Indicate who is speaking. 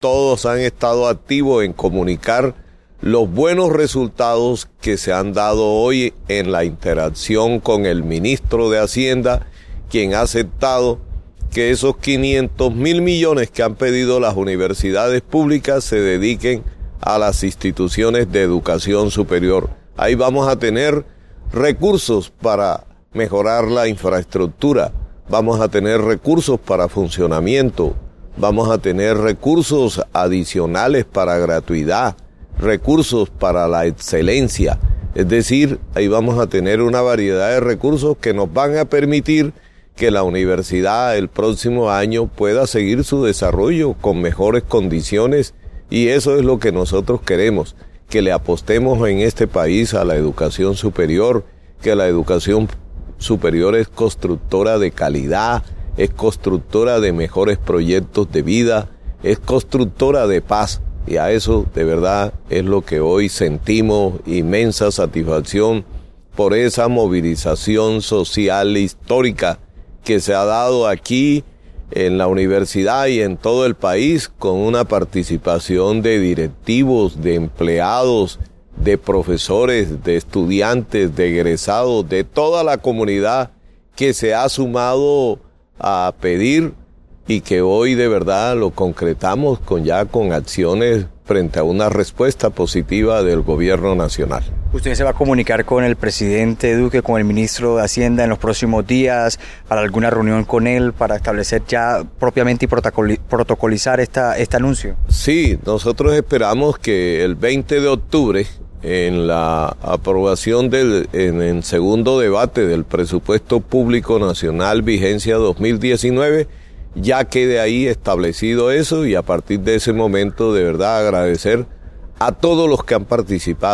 Speaker 1: todos han estado activos en comunicar los buenos resultados que se han dado hoy en la interacción con el ministro de Hacienda, quien ha aceptado que esos 500.000 millones que han pedido las universidades públicas se dediquen a las instituciones de educación superior. Ahí vamos a tener recursos para mejorar la infraestructura, vamos a tener recursos para funcionamiento, vamos a tener recursos adicionales para gratuidad, recursos para la excelencia. Es decir, ahí vamos a tener una variedad de recursos que nos van a permitir que la universidad el próximo año pueda seguir su desarrollo con mejores condiciones, y eso es lo que nosotros queremos, que le apostemos en este país a la educación superior, que la educación superior es constructora de calidad, es constructora de mejores proyectos de vida, es constructora de paz. Y a eso de verdad es lo que hoy sentimos inmensa satisfacción por esa movilización social histórica que se ha dado aquí en la universidad y en todo el país, con una participación de directivos, de empleados, de profesores, de estudiantes, de egresados, de toda la comunidad que se ha sumado a pedir, y que hoy de verdad lo concretamos con acciones frente a una respuesta positiva del gobierno nacional.
Speaker 2: ¿Usted se va a comunicar con el presidente Duque, con el ministro de Hacienda en los próximos días para alguna reunión con él para establecer ya propiamente y protocolizar este anuncio?
Speaker 1: Sí, nosotros esperamos que el 20 de octubre, en la aprobación en el segundo debate del Presupuesto Público Nacional Vigencia 2019, ya quede ahí establecido eso, y a partir de ese momento de verdad agradecer a todos los que han participado.